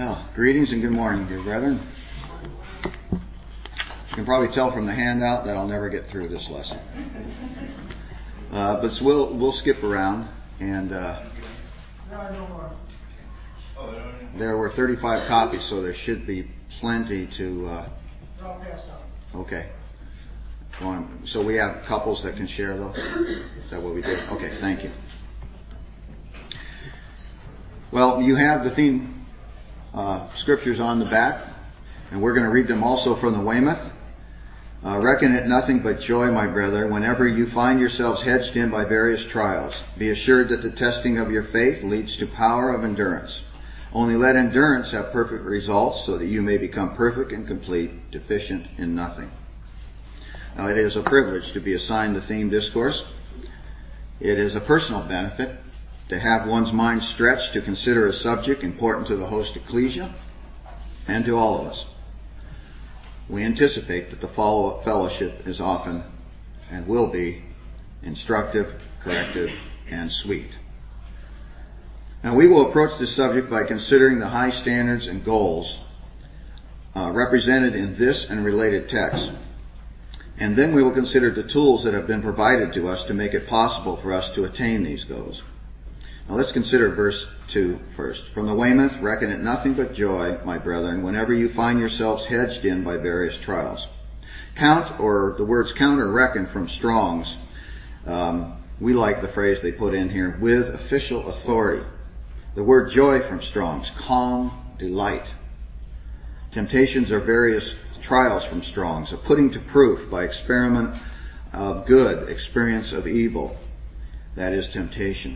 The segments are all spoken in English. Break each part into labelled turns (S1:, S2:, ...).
S1: Well, greetings and good morning, dear brethren. You can probably tell from the handout that I'll never get through this lesson. But we'll skip around, and there were 35 copies, so there should be plenty to. Okay. So we have couples that can share, though? Is that what we did? Okay, thank you. Well, you have the theme scriptures on the back, and we're going to read them also from the Weymouth. Reckon it nothing but joy, my brother, whenever you find yourselves hedged in by various trials. Be assured that the testing of your faith leads to power of endurance. Only let endurance have perfect results, so that you may become perfect and complete, deficient in nothing. Now, it is a privilege to be assigned the theme discourse. It is a personal benefit to have one's mind stretched to consider a subject important to the host ecclesia and to all of us. We anticipate that the follow-up fellowship is often and will be instructive, corrective, and sweet. Now, we will approach this subject by considering the high standards and goals represented in this and related texts. And then we will consider the tools that have been provided to us to make it possible for us to attain these goals. Now let's consider verse 2 first. From the Weymouth, reckon it nothing but joy, my brethren, whenever you find yourselves hedged in by various trials. Count, or the words count or reckon from Strong's, we like the phrase they put in here, with official authority. The word joy from Strong's, calm, delight. Temptations are various trials from Strong's, a putting to proof by experiment of good, experience of evil. That is temptation.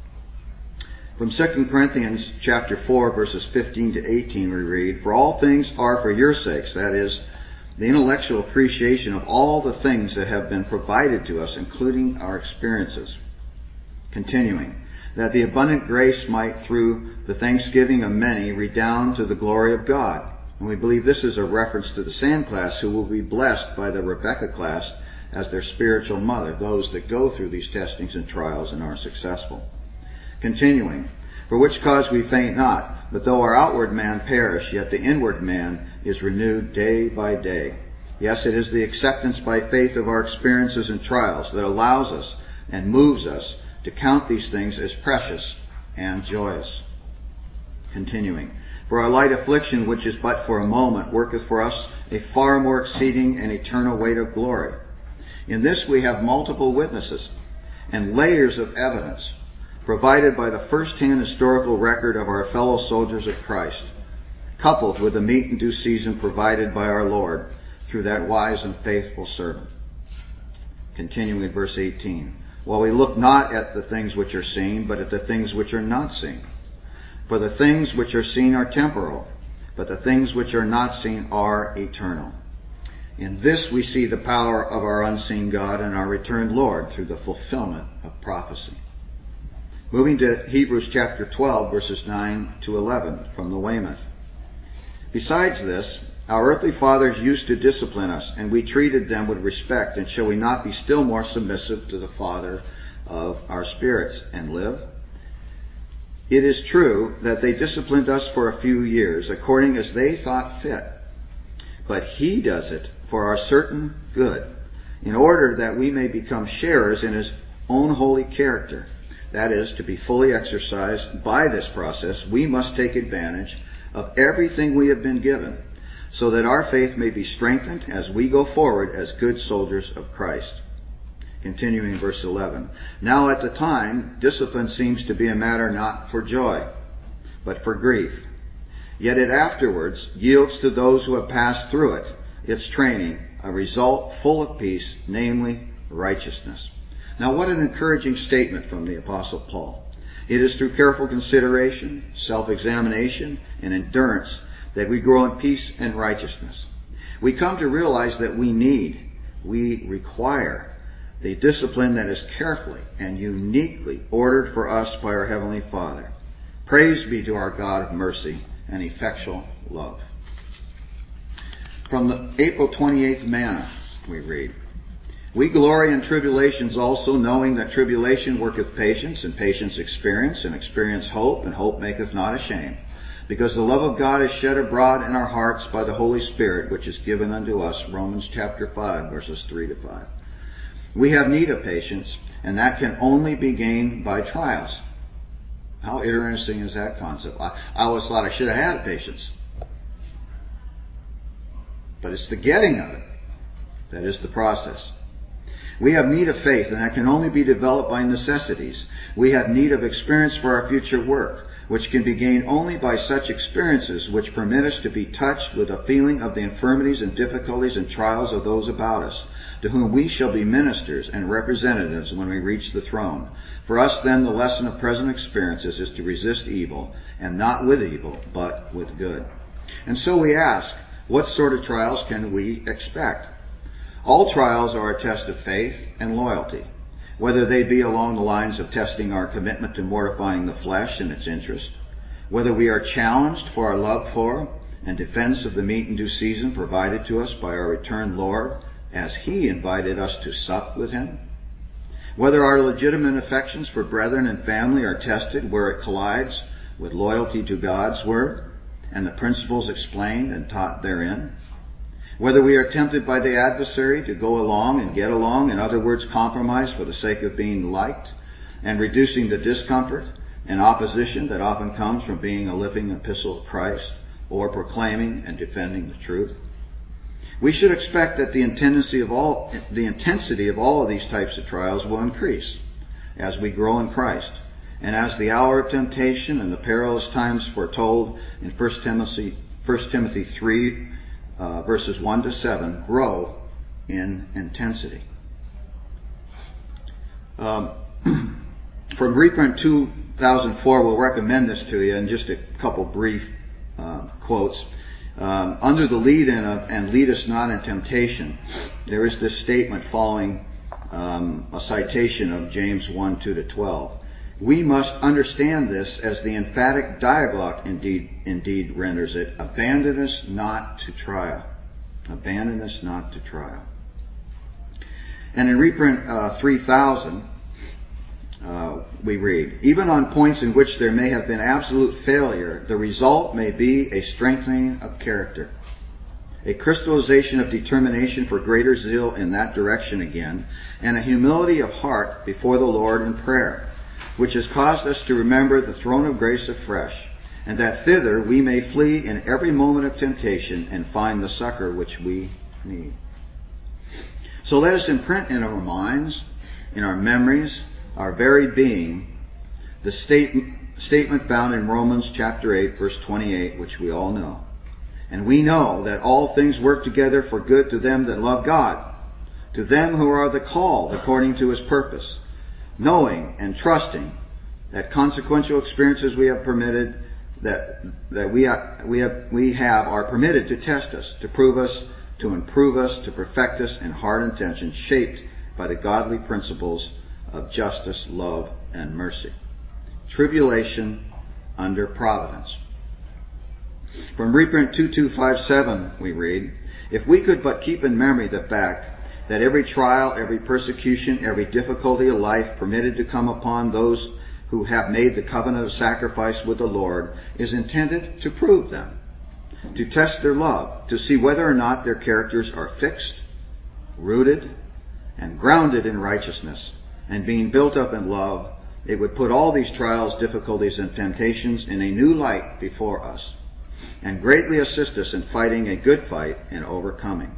S1: From 2 Corinthians chapter 4, verses 15 to 18, we read, For all things are for your sakes, that is, the intellectual appreciation of all the things that have been provided to us, including our experiences. Continuing, that the abundant grace might, through the thanksgiving of many, redound to the glory of God. And we believe this is a reference to the Sand class, who will be blessed by the Rebecca class as their spiritual mother, those that go through these testings and trials and are successful. Continuing, for which cause we faint not, but though our outward man perish, yet the inward man is renewed day by day. Yes, it is the acceptance by faith of our experiences and trials that allows us and moves us to count these things as precious and joyous. Continuing, for our light affliction, which is but for a moment, worketh for us a far more exceeding and eternal weight of glory. In this we have multiple witnesses and layers of evidence, provided by the first-hand historical record of our fellow soldiers of Christ, coupled with the meat and due season provided by our Lord through that wise and faithful servant. Continuing in verse 18, while we look not at the things which are seen, but at the things which are not seen. For the things which are seen are temporal, but the things which are not seen are eternal. In this we see the power of our unseen God and our returned Lord through the fulfillment of prophecy. Moving to Hebrews chapter 12, verses 9 to 11 from the Weymouth. Besides this, our earthly fathers used to discipline us, and we treated them with respect, and shall we not be still more submissive to the Father of our spirits and live? It is true that they disciplined us for a few years, according as they thought fit. But He does it for our certain good, in order that we may become sharers in His own holy character. That is, to be fully exercised by this process, we must take advantage of everything we have been given, so that our faith may be strengthened as we go forward as good soldiers of Christ. Continuing verse 11. Now at the time, discipline seems to be a matter not for joy, but for grief. Yet it afterwards yields to those who have passed through it, its training, a result full of peace, namely righteousness. Now what an encouraging statement from the Apostle Paul. It is through careful consideration, self-examination, and endurance that we grow in peace and righteousness. We come to realize that we require the discipline that is carefully and uniquely ordered for us by our Heavenly Father. Praise be to our God of mercy and effectual love. From the April 28th manna, we read, We glory in tribulations also, knowing that tribulation worketh patience, and patience experience, and experience hope, and hope maketh not ashamed. because the love of God is shed abroad in our hearts by the Holy Spirit, which is given unto us. Romans chapter 5, verses 3 to 5. We have need of patience, and that can only be gained by trials. How interesting is that concept? I always thought I should have had patience. But it's the getting of it that is the process. We have need of faith, and that can only be developed by necessities. We have need of experience for our future work, which can be gained only by such experiences which permit us to be touched with a feeling of the infirmities and difficulties and trials of those about us, to whom we shall be ministers and representatives when we reach the throne. For us then the lesson of present experiences is to resist evil, and not with evil, but with good. And so we ask, what sort of trials can we expect? All trials are a test of faith and loyalty, whether they be along the lines of testing our commitment to mortifying the flesh and its interest, whether we are challenged for our love for and defense of the meat in due season provided to us by our returned Lord, as He invited us to sup with Him, whether our legitimate affections for brethren and family are tested where it collides with loyalty to God's Word and the principles explained and taught therein, whether we are tempted by the adversary to go along and get along, in other words, compromise for the sake of being liked and reducing the discomfort and opposition that often comes from being a living epistle of Christ or proclaiming and defending the truth. We should expect that the intensity of all of these types of trials will increase as we grow in Christ, and as the hour of temptation and the perilous times foretold in 1 Timothy 3, verses 1 to 7, grow in intensity. From Reprint 2004, we'll recommend this to you in just a couple brief quotes. Under the lead-in of "and lead us not in temptation," there is this statement following a citation of James 1, 2 to 12. We must understand this as the emphatic dialogue indeed renders it. Abandon us not to trial. Abandon us not to trial. And in reprint 3000, we read, even on points in which there may have been absolute failure, the result may be a strengthening of character, a crystallization of determination for greater zeal in that direction again, and a humility of heart before the Lord in prayer, which has caused us to remember the throne of grace afresh, and that thither we may flee in every moment of temptation and find the succor which we need. So let us imprint in our minds, in our memories, our very being, the statement found in Romans chapter 8, verse 28, which we all know. And we know that all things work together for good to them that love God, to them who are the called according to His purpose, knowing and trusting that consequential experiences we have permitted, that we have are permitted to test us, to prove us, to improve us, to perfect us in heart intentions shaped by the godly principles of justice, love, and mercy. Tribulation under providence. From reprint 2257 we read, if we could but keep in memory the fact that every trial, every persecution, every difficulty of life permitted to come upon those who have made the covenant of sacrifice with the Lord is intended to prove them, to test their love, to see whether or not their characters are fixed, rooted, and grounded in righteousness, and being built up in love, it would put all these trials, difficulties, and temptations in a new light before us, and greatly assist us in fighting a good fight and overcoming.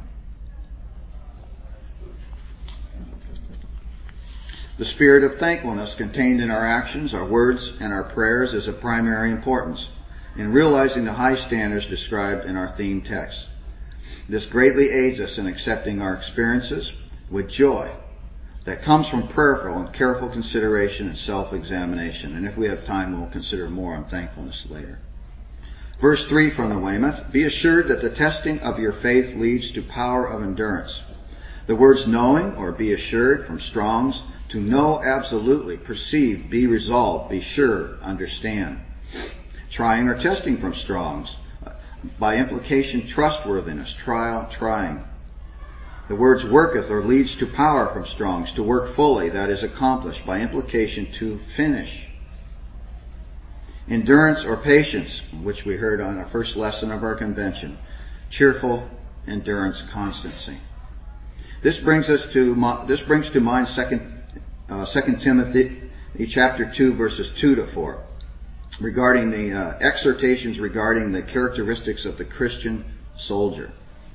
S1: The spirit of thankfulness contained in our actions, our words, and our prayers is of primary importance in realizing the high standards described in our theme text. This greatly aids us in accepting our experiences with joy that comes from prayerful and careful consideration and self-examination. And if we have time, we'll consider more on thankfulness later. Verse 3 from the Weymouth, be assured that the testing of your faith leads to power of endurance. The words knowing or be assured from Strong's, to know absolutely, perceive, be resolved, be sure, understand. Trying or testing from Strong's, by implication trustworthiness, trial, trying. The words worketh or leads to power from Strong's, to work fully, that is accomplished, by implication to finish. endurance or patience, which we heard on our first lesson of our convention, cheerful endurance, constancy. This brings to mind 2 Timothy chapter 2, verses 2 to 4, regarding the exhortations regarding the characteristics of the Christian soldier.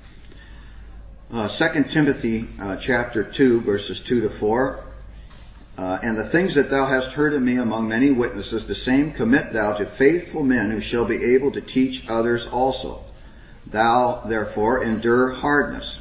S1: 2 Timothy chapter 2, verses 2 to 4. And the things that thou hast heard of me among many witnesses, the same commit thou to faithful men who shall be able to teach others also. Thou, therefore, endure hardness.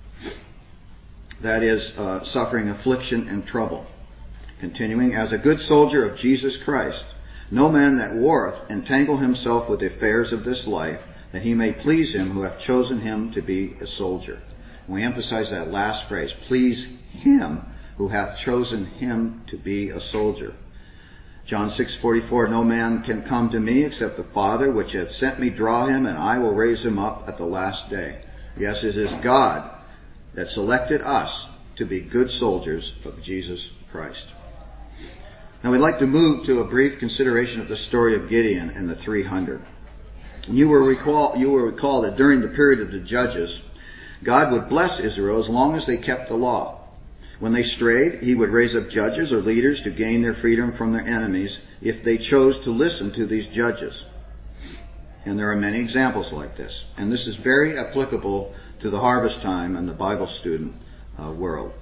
S1: That is, suffering affliction and trouble. Continuing, as a good soldier of Jesus Christ, no man that warreth entangle himself with the affairs of this life, that he may please him who hath chosen him to be a soldier. And we emphasize that last phrase, please him who hath chosen him to be a soldier. John 6:44, no man can come to me except the Father which hath sent me draw him, and I will raise him up at the last day. Yes, it is God that selected us to be good soldiers of Jesus Christ. Now we'd like to move to a brief consideration of the story of Gideon and the 300. You will recall that during the period of the Judges, God would bless Israel as long as they kept the law. When they strayed, He would raise up judges or leaders to gain their freedom from their enemies if they chose to listen to these judges. And there are many examples like this. And this is very applicable to the harvest time and the Bible student world.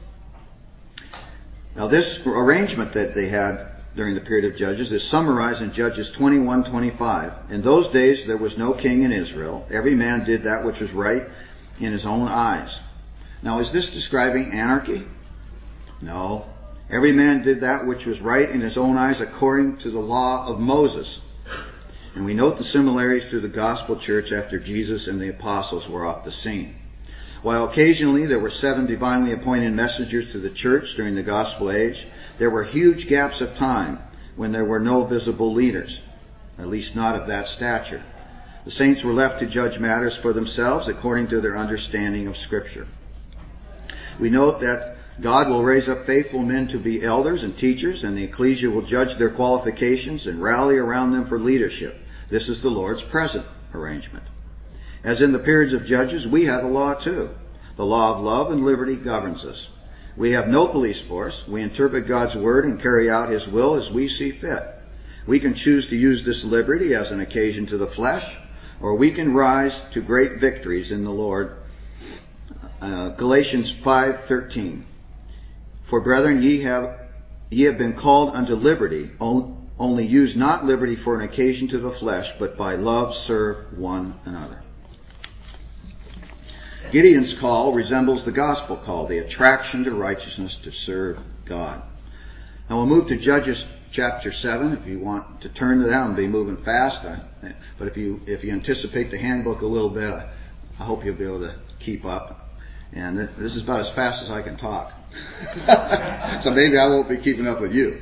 S1: Now this arrangement that they had during the period of Judges is summarized in Judges 21:25. In those days there was no king in Israel. Every man did that which was right in his own eyes. Now is this describing anarchy? No. Every man did that which was right in his own eyes according to the law of Moses. And we note the similarities to the gospel church after Jesus and the apostles were off the scene. While occasionally there were 7 divinely appointed messengers to the church during the gospel age, there were huge gaps of time when there were no visible leaders, at least not of that stature. The saints were left to judge matters for themselves according to their understanding of Scripture. We note that God will raise up faithful men to be elders and teachers, and the ecclesia will judge their qualifications and rally around them for leadership. This is the Lord's present arrangement. As in the periods of Judges, we have a law too. The law of love and liberty governs us. We have no police force. We interpret God's Word and carry out His will as we see fit. We can choose to use this liberty as an occasion to the flesh, or we can rise to great victories in the Lord. Galatians 5:13. For brethren, ye have been called unto liberty. Only use not liberty for an occasion to the flesh, but by love serve one another. Gideon's call resembles the gospel call, the attraction to righteousness to serve God. Now we'll move to Judges chapter 7. If you want to turn to that, I'll be moving fast. But if you anticipate the handbook a little bit, I hope you'll be able to keep up. And this is about as fast as I can talk. So maybe I won't be keeping up with you.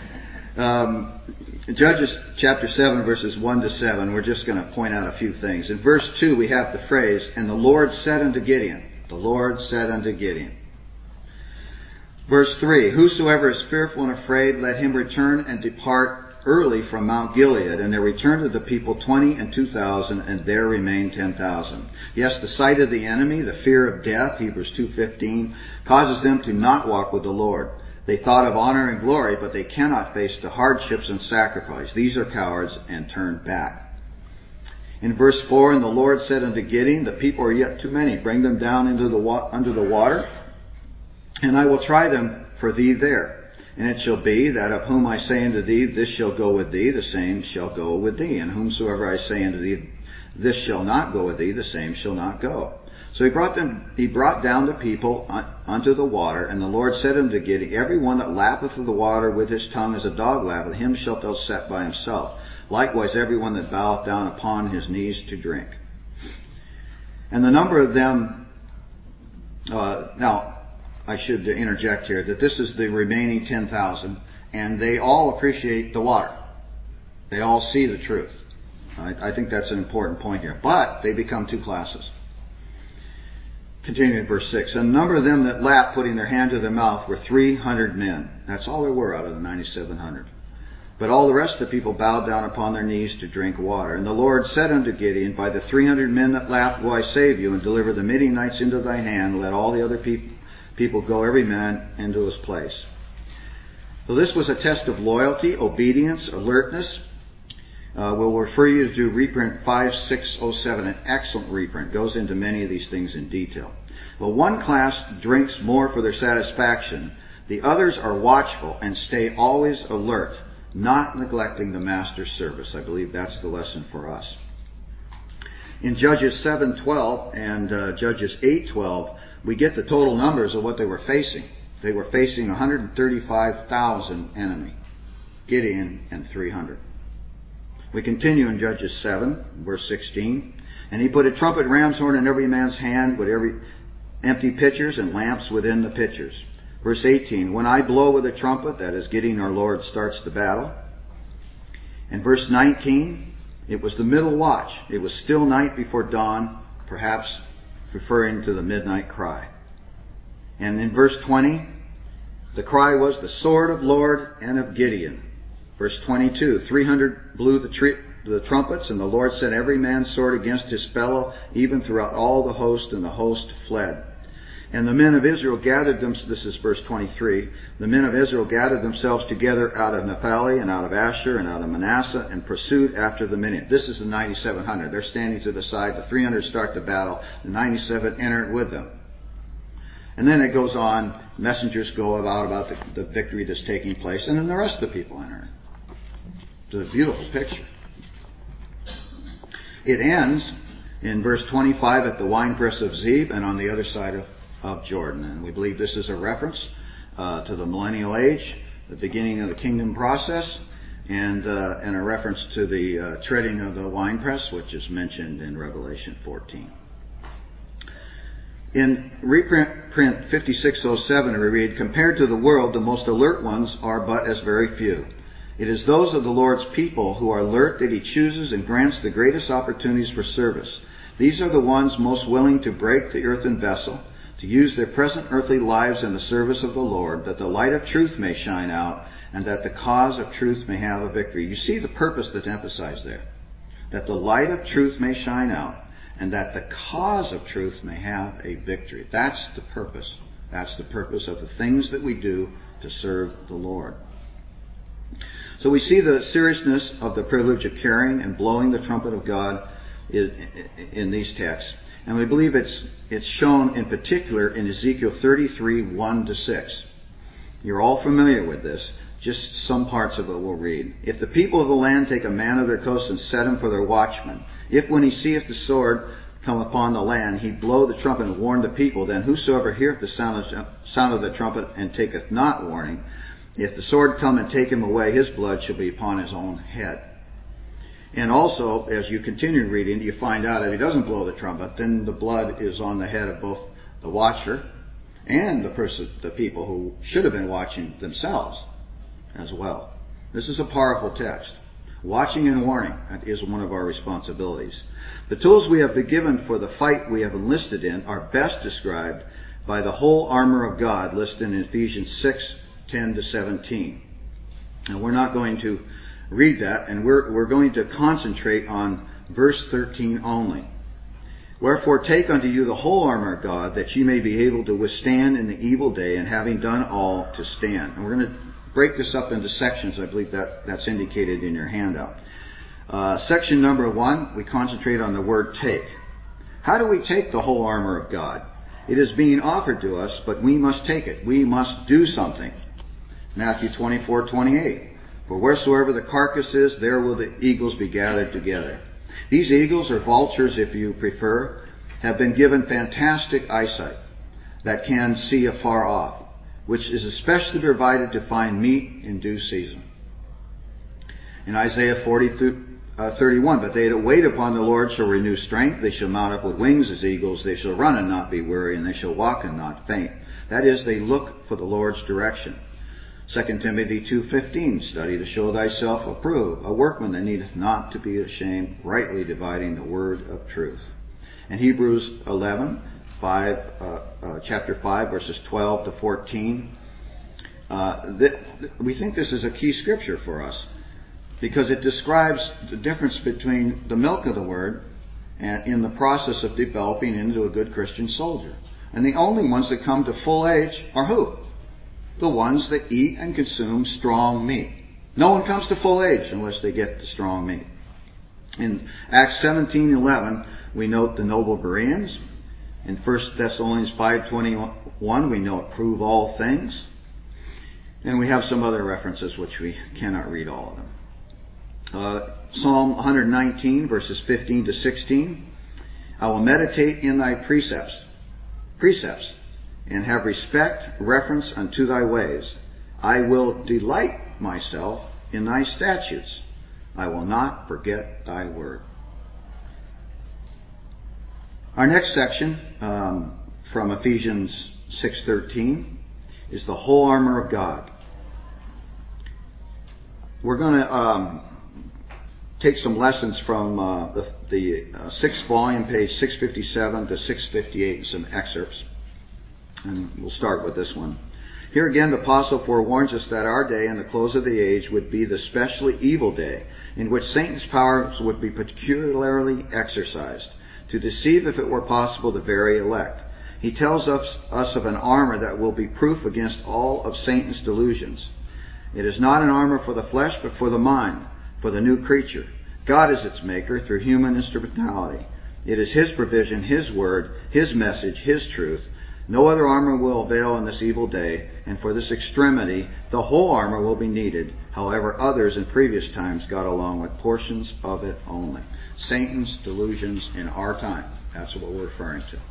S1: Judges chapter 7, verses 1 to 7, we're just going to point out a few things. In verse 2, we have the phrase, and the Lord said unto Gideon. The Lord said unto Gideon. Verse 3, whosoever is fearful and afraid, let him return and depart early from Mount Gilead. And there returned to the people 20 and 2,000, and there remained 10,000. Yes, the sight of the enemy, the fear of death, Hebrews 2:15, causes them to not walk with the Lord. They thought of honor and glory, but they cannot face the hardships and sacrifice. These are cowards and turn back. In verse 4, and the Lord said unto Gideon, the people are yet too many. Bring them down under the water, and I will try them for thee there. And it shall be that of whom I say unto thee, this shall go with thee, the same shall go with thee. And whomsoever I say unto thee, this shall not go with thee, the same shall not go. So he brought down the people unto the water, and the Lord said unto Gideon, every one that lappeth of the water with his tongue as a dog lappeth, him shalt thou set by himself. Likewise every one that boweth down upon his knees to drink. And the number of them, now I should interject here, that this is the remaining 10,000, and they all appreciate the water. They all see the truth. I think that's an important point here. But they become two classes. Continuing in verse 6. And the number of them that lapped, putting their hand to their mouth, were 300 men. That's all there were out of the 9,700. But all the rest of the people bowed down upon their knees to drink water. And the Lord said unto Gideon, By the 300 men that laughed will I save you, and deliver the Midianites into thy hand. Let all the other people go, every man into his place. So this was a test of loyalty, obedience, alertness. We'll refer you to reprint 5607, an excellent reprint. Goes into many of these things in detail. Well, one class drinks more for their satisfaction. The others are watchful and stay always alert, not neglecting the master's service. I believe that's the lesson for us. In Judges 7:12 and Judges 8:12, we get the total numbers of what they were facing. They were facing 135,000 enemy, Gideon and 300. We continue in Judges 7, verse 16. And he put a trumpet ram's horn in every man's hand, with every empty pitchers and lamps within the pitchers. Verse 18, when I blow with a trumpet, that is Gideon our Lord starts the battle. And verse 19, it was the middle watch. It was still night before dawn, perhaps referring to the midnight cry. And in verse 20, the cry was the sword of Lord and of Gideon. Verse 22, 300 blew the trumpets, and the Lord set every man's sword against his fellow, even throughout all the host, and the host fled. And the men of Israel gathered them, this is verse 23, the men of Israel gathered themselves together out of Naphtali and out of Asher and out of Manasseh and pursued after the Midianites. This is the 9,700. They're standing to the side. The 300 start the battle. The 97 enter with them. And then it goes on. Messengers go about the victory that's taking place. And then the rest of the people enter. It's a beautiful picture. It ends in verse 25 at the winepress of Zeb and on the other side of Jordan. And we believe this is a reference to the millennial age, the beginning of the kingdom process, and a reference to the treading of the winepress, which is mentioned in Revelation 14. In reprint 5607, we read, compared to the world, the most alert ones are but as very few. It is those of the Lord's people who are alert that He chooses and grants the greatest opportunities for service. These are the ones most willing to break the earthen vessel, to use their present earthly lives in the service of the Lord, that the light of truth may shine out, and that the cause of truth may have a victory. You see the purpose that's emphasized there. That the light of truth may shine out, and that the cause of truth may have a victory. That's the purpose. That's the purpose of the things that we do to serve the Lord. So we see the seriousness of the privilege of carrying and blowing the trumpet of God in these texts. And we believe it's shown in particular in Ezekiel 33, 1-6. You're all familiar with this. Just some parts of it we'll read. If the people of the land take a man of their coast and set him for their watchman, if when he seeth the sword come upon the land, he blow the trumpet and warn the people, then whosoever heareth the sound of the trumpet and taketh not warning, if the sword come and take him away, his blood shall be upon his own head. And also, as you continue reading, you find out if he doesn't blow the trumpet, then the blood is on the head of both the watcher and the people who should have been watching themselves as well. This is a powerful text. Watching and warning, that is one of our responsibilities. The tools we have been given for the fight we have enlisted in are best described by the whole armor of God listed in Ephesians 6, 10-17. And we're not going to read that, and we're going to concentrate on verse 13 only. Wherefore take unto you the whole armor of God, that ye may be able to withstand in the evil day, and having done all, to stand. And we're going to break this up into sections. I believe that's indicated in your handout. Section number 1, we concentrate on the word take. How do we take the whole armor of God? It is being offered to us, but we must take it. We must do something. Matthew 24:28. For wheresoever the carcass is, there will the eagles be gathered together. These eagles, or vultures if you prefer, have been given fantastic eyesight that can see afar off, which is especially provided to find meat in due season. In Isaiah 40:31, but they that wait upon the Lord shall renew strength. They shall mount up with wings as eagles. They shall run and not be weary, and they shall walk and not faint. That is, they look for the Lord's direction. 2 Timothy 2:15, study to show thyself approved, a workman that needeth not to be ashamed, rightly dividing the word of truth. And Hebrews 11, chapter 5, verses 12-14. We think this is a key scripture for us. because it describes the difference between the milk of the Word and in the process of developing into a good Christian soldier. And the only ones that come to full age are who? The ones that eat and consume strong meat. No one comes to full age unless they get the strong meat. In Acts 17:11, we note the noble Bereans. In 1 Thessalonians 5:21, we note prove all things. And we have some other references which we cannot read all of them. Psalm 119, verses 15 to 16. I will meditate in thy precepts, and have respect, reference unto thy ways. I will delight myself in thy statutes. I will not forget thy word. Our next section from Ephesians 6:13 is the whole armor of God. We're going to take some lessons from the sixth volume, page 657 to 658, and some excerpts. And we'll start with this one. Here again, the apostle forewarns us that our day and the close of the age would be the specially evil day, in which Satan's powers would be peculiarly exercised, to deceive, if it were possible, the very elect. He tells us of an armor that will be proof against all of Satan's delusions. It is not an armor for the flesh, but for the mind, for the new creature. God is its maker through human instrumentality. It is His provision, His word, His message, His truth. No other armor will avail in this evil day, and for this extremity, the whole armor will be needed. However, others in previous times got along with portions of it only. Satan's delusions in our time. That's what we're referring to.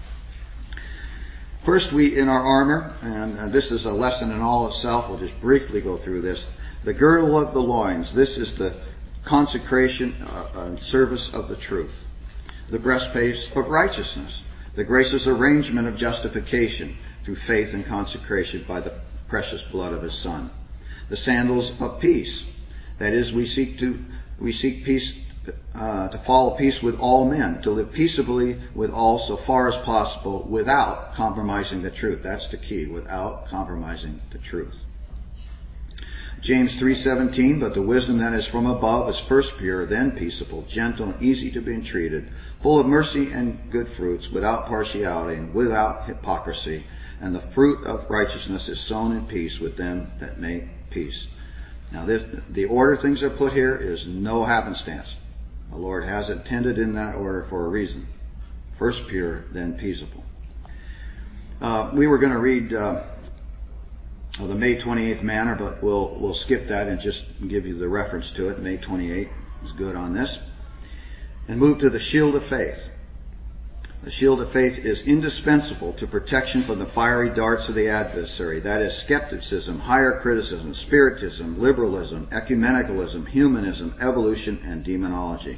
S1: First, in our armor, and this is a lesson in all itself, we'll just briefly go through this. The girdle of the loins. This is the consecration and service of the truth. The breastplate of righteousness. The gracious arrangement of justification through faith and consecration by the precious blood of His Son. The sandals of peace. That is, we seek peace, to follow peace with all men, to live peaceably with all so far as possible without compromising the truth. That's the key, without compromising the truth. James 3:17, but the wisdom that is from above is first pure, then peaceable, gentle, and easy to be entreated, full of mercy and good fruits, without partiality and without hypocrisy. And the fruit of righteousness is sown in peace with them that make peace. Now, the order things are put here is no happenstance. The Lord has intended in that order for a reason. First pure, then peaceable. We were going to read the May 28th manner, but we'll skip that and just give you the reference to it. May 28th is good on this. And move to the shield of faith. The shield of faith is indispensable to protection from the fiery darts of the adversary. That is skepticism, higher criticism, spiritism, liberalism, ecumenicalism, humanism, evolution, and demonology.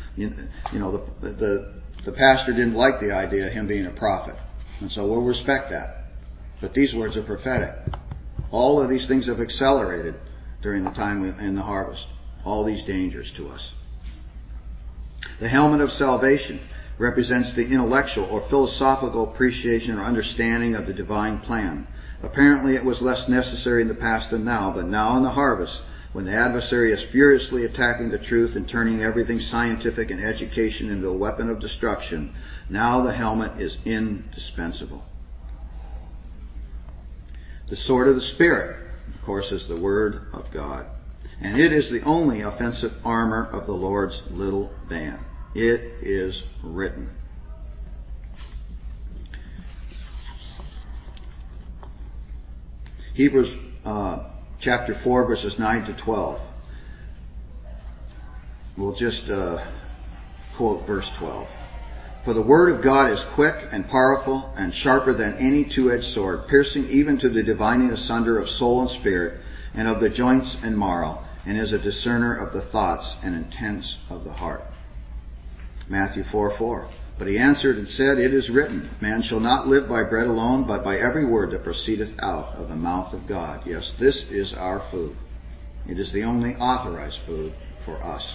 S1: The pastor didn't like the idea of him being a prophet, and so we'll respect that. But these words are prophetic. All of these things have accelerated during the time in the harvest. All these dangers to us. The helmet of salvation represents the intellectual or philosophical appreciation or understanding of the divine plan. Apparently it was less necessary in the past than now, but now in the harvest, when the adversary is furiously attacking the truth and turning everything scientific and education into a weapon of destruction, now the helmet is indispensable. The sword of the Spirit, of course, is the Word of God. And it is the only offensive armor of the Lord's little band. It is written. Hebrews chapter 4, verses 9 to 12. We'll just quote verse 12. For the word of God is quick and powerful and sharper than any two-edged sword, piercing even to the dividing asunder of soul and spirit, and of the joints and marrow, and is a discerner of the thoughts and intents of the heart. Matthew 4:4. But he answered and said, It is written, Man shall not live by bread alone, but by every word that proceedeth out of the mouth of God. Yes, this is our food. It is the only authorized food for us.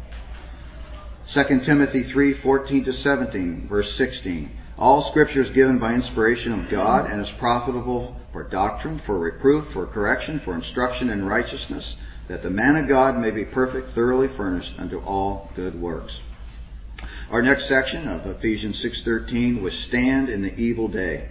S1: 2 Timothy 3:14 to 17, verse 16. All Scripture is given by inspiration of God and is profitable for doctrine, for reproof, for correction, for instruction in righteousness, that the man of God may be perfect, thoroughly furnished unto all good works. Our next section of Ephesians 6:13, withstand in the evil day.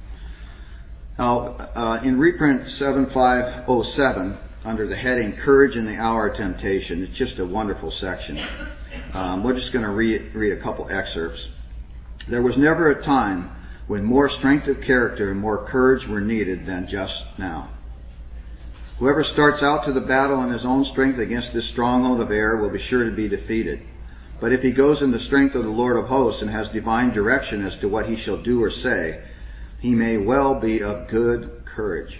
S1: Now, in reprint 7507, under the heading Courage in the Hour of Temptation, it's just a wonderful section. We're just going to read a couple excerpts. There was never a time when more strength of character and more courage were needed than just now. Whoever starts out to the battle in his own strength against this stronghold of error will be sure to be defeated. But if he goes in the strength of the Lord of hosts and has divine direction as to what he shall do or say, he may well be of good courage.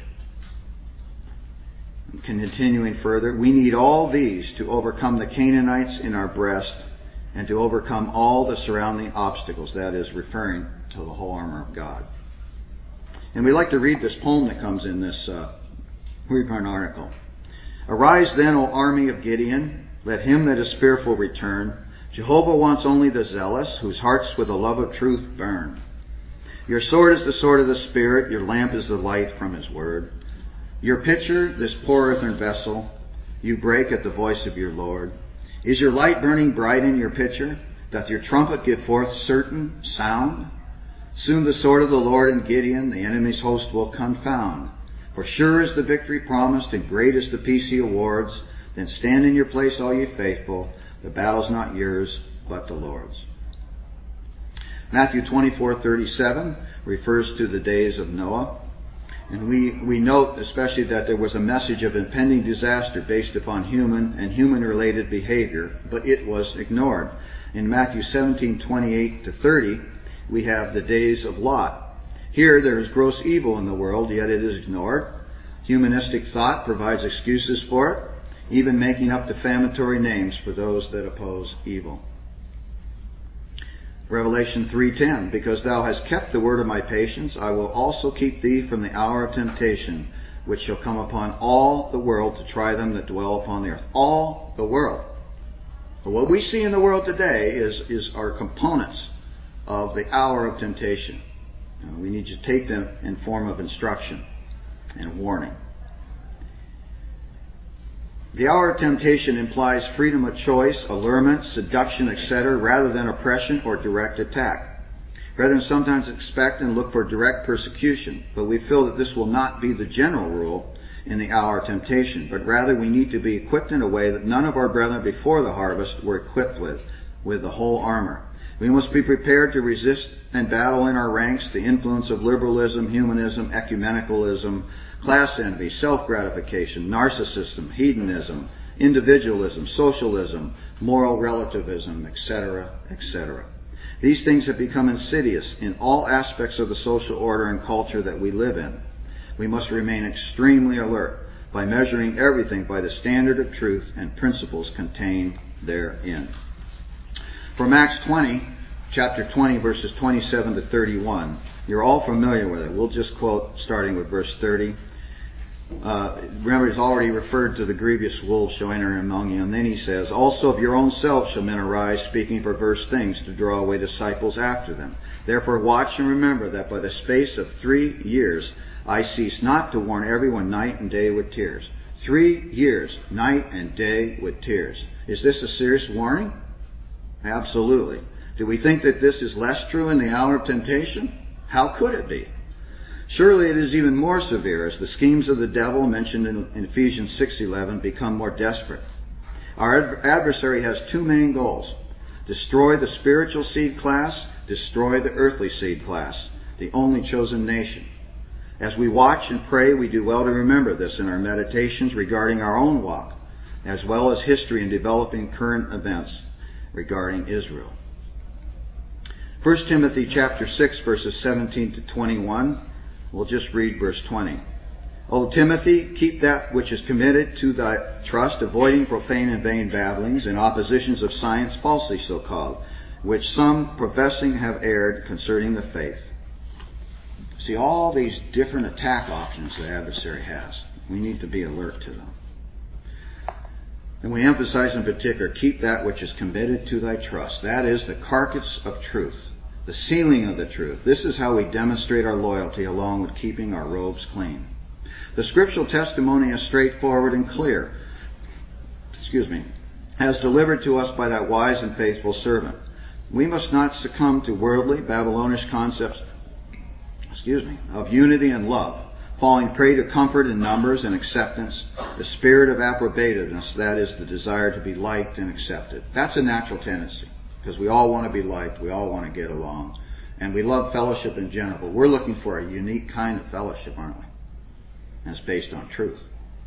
S1: Continuing further, we need all these to overcome the Canaanites in our breast and to overcome all the surrounding obstacles. That is referring to the whole armor of God. And we like to read this poem that comes in this reprint article. Arise then, O army of Gideon, let him that is fearful return. Jehovah wants only the zealous, whose hearts with the love of truth burn. Your sword is the sword of the Spirit, your lamp is the light from His word. Your pitcher, this poor earthen vessel, you break at the voice of your Lord. Is your light burning bright in your pitcher? Doth your trumpet give forth certain sound? Soon the sword of the Lord and Gideon, the enemy's host, will confound. For sure is the victory promised, and great is the peace He awards. Then stand in your place, all ye faithful. The battle's not yours, but the Lord's. Matthew 24:37 refers to the days of Noah. And we note especially that there was a message of impending disaster based upon human and human-related behavior, but it was ignored. In Matthew 17:28-30, we have the days of Lot. Here there is gross evil in the world, yet it is ignored. Humanistic thought provides excuses for it, even making up defamatory names for those that oppose evil. Revelation 3:10, because thou hast kept the word of my patience, I will also keep thee from the hour of temptation, which shall come upon all the world to try them that dwell upon the earth. All the world. But what we see in the world today is our components of the hour of temptation. We need to take them in form of instruction and warning. The hour of temptation implies freedom of choice, allurement, seduction, etc., rather than oppression or direct attack. Brethren sometimes expect and look for direct persecution, but we feel that this will not be the general rule in the hour of temptation, but rather we need to be equipped in a way that none of our brethren before the harvest were equipped with the whole armor. We must be prepared to resist and battle in our ranks the influence of liberalism, humanism, ecumenicalism, class envy, self-gratification, narcissism, hedonism, individualism, socialism, moral relativism, etc., etc. These things have become insidious in all aspects of the social order and culture that we live in. We must remain extremely alert by measuring everything by the standard of truth and principles contained therein. From Acts 20, chapter 20, verses 27-31, you're all familiar with it. We'll just quote starting with verse 30. Remember, he's already referred to the grievous wolves shall enter among you. And then he says, also of your own selves shall men arise, speaking perverse things to draw away disciples after them. Therefore watch and remember that by the space of 3 years I cease not to warn everyone night and day with tears. 3 years, night and day with tears. Is this a serious warning? Absolutely. Do we think that this is less true in the hour of temptation? How could it be? Surely it is even more severe as the schemes of the devil mentioned in Ephesians 6:11 become more desperate. Our adversary has 2 main goals. Destroy the spiritual seed class, destroy the earthly seed class, the only chosen nation. As we watch and pray, we do well to remember this in our meditations regarding our own walk, as well as history and developing current events regarding Israel. 1 Timothy chapter 6, verses 17-21. We'll just read verse 20. O Timothy, keep that which is committed to thy trust, avoiding profane and vain babblings and oppositions of science falsely so called, which some professing have erred concerning the faith. See, all these different attack options the adversary has. We need to be alert to them. And we emphasize in particular, keep that which is committed to thy trust. That is the carcass of truth, the sealing of the truth. This is how we demonstrate our loyalty along with keeping our robes clean. The scriptural testimony is straightforward and clear. has delivered to us by that wise and faithful servant. We must not succumb to worldly, Babylonish concepts of unity and love, falling prey to comfort in numbers and acceptance, the spirit of approbativeness, that is, the desire to be liked and accepted. That's a natural tendency, because we all want to be liked, we all want to get along, and we love fellowship in general, but we're looking for a unique kind of fellowship, aren't we? And it's based on truth.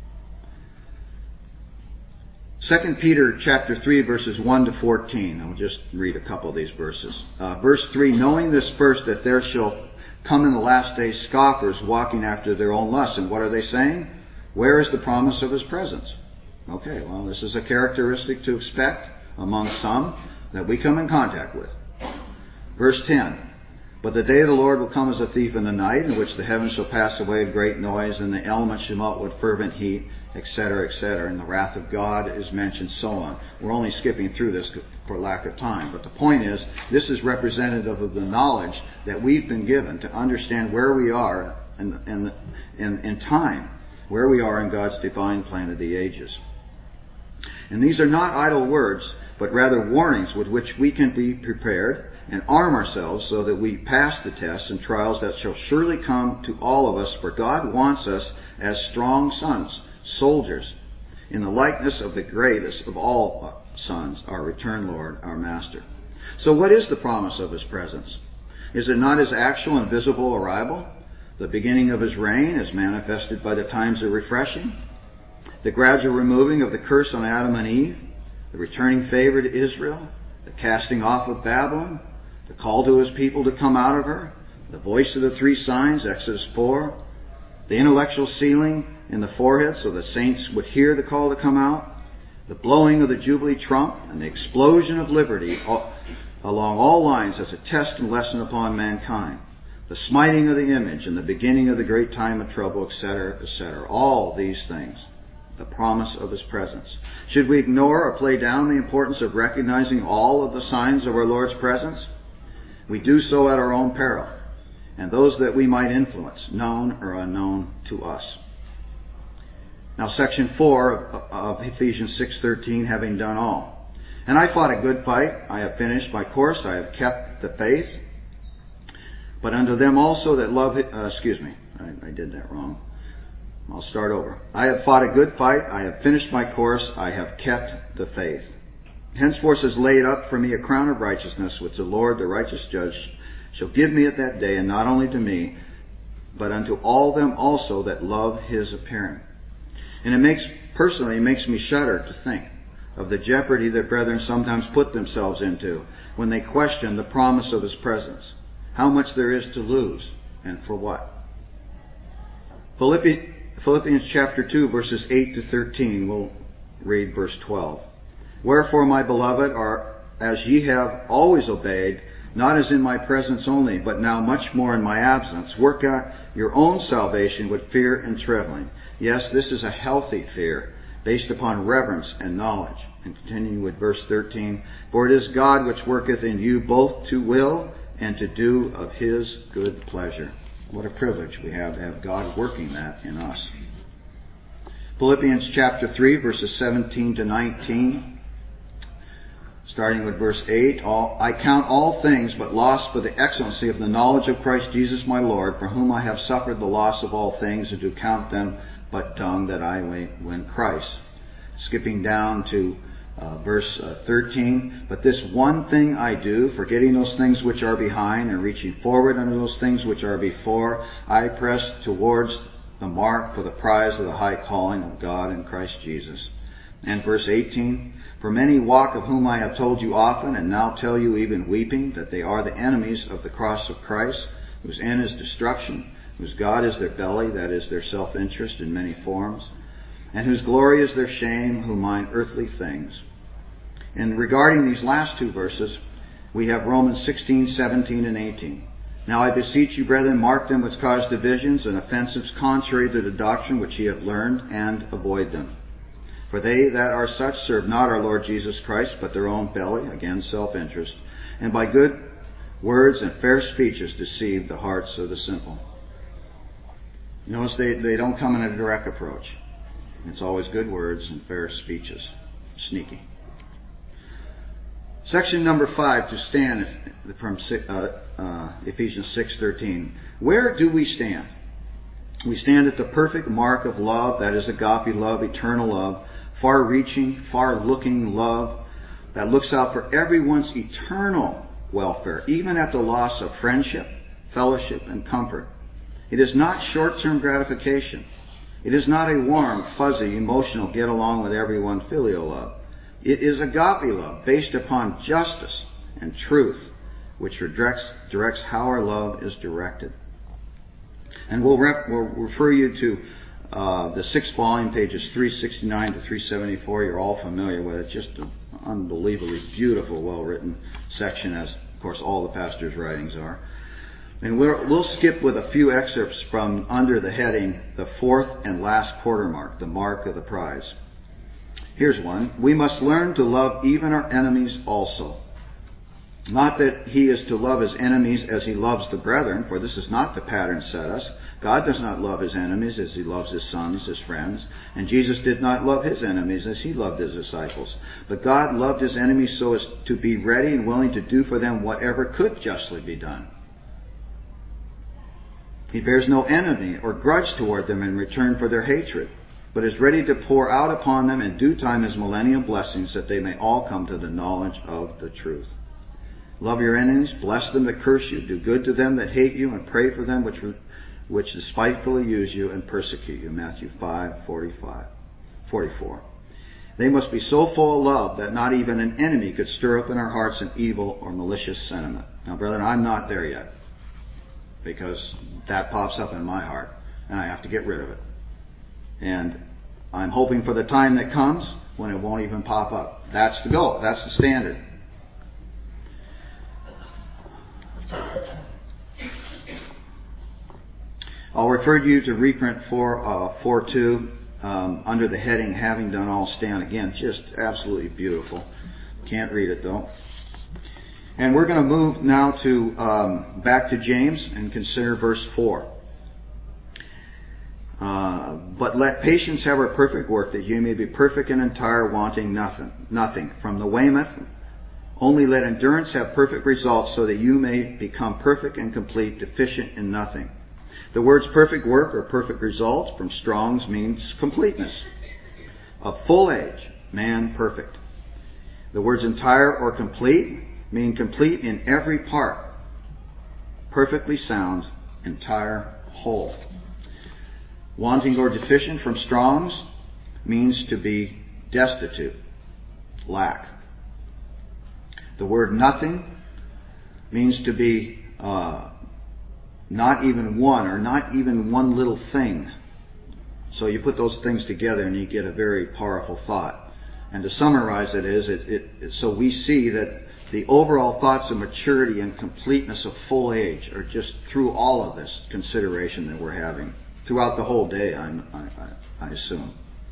S1: 2 Peter chapter 3, verses 1 to 14. I'll just read a couple of these verses. Verse 3, knowing this first, that there shall come in the last days scoffers walking after their own lusts. And what are they saying? Where is the promise of His presence? Okay, well, this is a characteristic to expect among some that we come in contact with. Verse 10, but the day of the Lord will come as a thief in the night, in which the heavens shall pass away with great noise, and the elements shall melt with fervent heat, etc., etc. And the wrath of God is mentioned, so on. We're only skipping through this for lack of time. But the point is, this is representative of the knowledge that we've been given to understand where we are in time, where we are in God's divine plan of the ages. And these are not idle words, but rather warnings with which we can be prepared and arm ourselves so that we pass the tests and trials that shall surely come to all of us, for God wants us as strong sons, soldiers, in the likeness of the greatest of all sons, our returned Lord, our Master. So what is the promise of His presence? Is it not His actual and visible arrival? The beginning of His reign as manifested by the times of refreshing? The gradual removing of the curse on Adam and Eve? The returning favor to Israel? The casting off of Babylon? The call to His people to come out of her? The voice of the three signs, Exodus 4? The intellectual sealing in the forehead so that saints would hear the call to come out? The blowing of the Jubilee trump and the explosion of liberty along all lines as a test and lesson upon mankind? The smiting of the image and the beginning of the great time of trouble, etc., etc. All these things. The promise of His presence. Should we ignore or play down the importance of recognizing all of the signs of our Lord's presence? We do so at our own peril, and those that we might influence, known or unknown to us. Now, section 4 of Ephesians 6:13, having done all. And I fought a good fight, I have finished my course, I have kept the faith. But unto them also that love... I did that wrong. I'll start over. I have fought a good fight, I have finished my course, I have kept the faith. Henceforth is laid up for me a crown of righteousness, which the Lord, the righteous judge, shall give me at that day, and not only to me, but unto all them also that love His appearing. And it makes me shudder to think of the jeopardy that brethren sometimes put themselves into when they question the promise of His presence. How much there is to lose, and for what? Philippians chapter 2, verses 8 to 13, we'll read verse 12. Wherefore, my beloved, as ye have always obeyed, not as in my presence only, but now much more in my absence, work out your own salvation with fear and trembling. Yes, this is a healthy fear, based upon reverence and knowledge. And continuing with verse 13, for it is God which worketh in you both to will and to do of His good pleasure. What a privilege we have to have God working that in us. Philippians chapter 3, verses 17 to 19. Starting with verse 8, I count all things but loss for the excellency of the knowledge of Christ Jesus my Lord, for whom I have suffered the loss of all things, and do count them but dung, that I may win Christ. Skipping down to verse 13, but this one thing I do, forgetting those things which are behind, and reaching forward unto those things which are before, I press towards the mark for the prize of the high calling of God in Christ Jesus. And verse 18, for many walk, of whom I have told you often, and now tell you even weeping, that they are the enemies of the cross of Christ, whose end is destruction, whose God is their belly, that is their self-interest in many forms, and whose glory is their shame, who mind earthly things. And regarding these last two verses, we have Romans 16, 17, and 18. Now I beseech you, brethren, mark them which cause divisions and offenses contrary to the doctrine which ye have learned, and avoid them. For they that are such serve not our Lord Jesus Christ, but their own belly, again self-interest, and by good words and fair speeches deceive the hearts of the simple. Notice they don't come in a direct approach. It's always good words and fair speeches. sneaky. Section number 5, to stand, from Ephesians 6:13. Where do we stand? We stand at the perfect mark of love, that is agape love, eternal love, far-reaching, far-looking love that looks out for everyone's eternal welfare, even at the loss of friendship, fellowship, and comfort. It is not short-term gratification. It is not a warm, fuzzy, emotional, get along with everyone filial love. It is agape love based upon justice and truth, which directs how our love is directed. And we'll refer you to the 6th volume, pages 369 to 374. You're all familiar with it. Just an unbelievably beautiful, well-written section, as, of course, all the pastor's writings are. And we'll skip with a few excerpts from under the heading, the 4th and last quarter mark, the mark of the prize. Here's one. We must learn to love even our enemies also. Not that he is to love his enemies as he loves the brethren, for this is not the pattern set us. God does not love his enemies as he loves his sons, his friends. And Jesus did not love his enemies as he loved his disciples. But God loved his enemies so as to be ready and willing to do for them whatever could justly be done. He bears no enemy or grudge toward them in return for their hatred, but is ready to pour out upon them in due time his millennial blessings, that they may all come to the knowledge of the truth. Love your enemies, bless them that curse you, do good to them that hate you, and pray for them which despitefully use you and persecute you. Matthew 5:44. They must be so full of love that not even an enemy could stir up in our hearts an evil or malicious sentiment. Now, brethren, I'm not there yet, because that pops up in my heart, and I have to get rid of it. And I'm hoping for the time that comes when it won't even pop up. That's the goal. That's the standard. I'll refer you to reprint 4.2 under the heading, Having Done All Stand. Again, just absolutely beautiful. Can't read it though. And we're going to move now to back to James and consider verse 4. But let patience have her perfect work, that you may be perfect and entire, wanting nothing. From the Weymouth, only let endurance have perfect results, so that you may become perfect and complete, deficient in nothing. The words perfect work or perfect result from Strong's means completeness. Of full age, man perfect. The words entire or complete mean complete in every part. Perfectly sound, entire, whole. Wanting or deficient from Strong's means to be destitute, lack. The word nothing means to be not even one, or not even one little thing. So you put those things together and you get a very powerful thought. And to summarize it is, so we see that the overall thoughts of maturity and completeness of full age are just through all of this consideration that we're having throughout the whole day, I assume.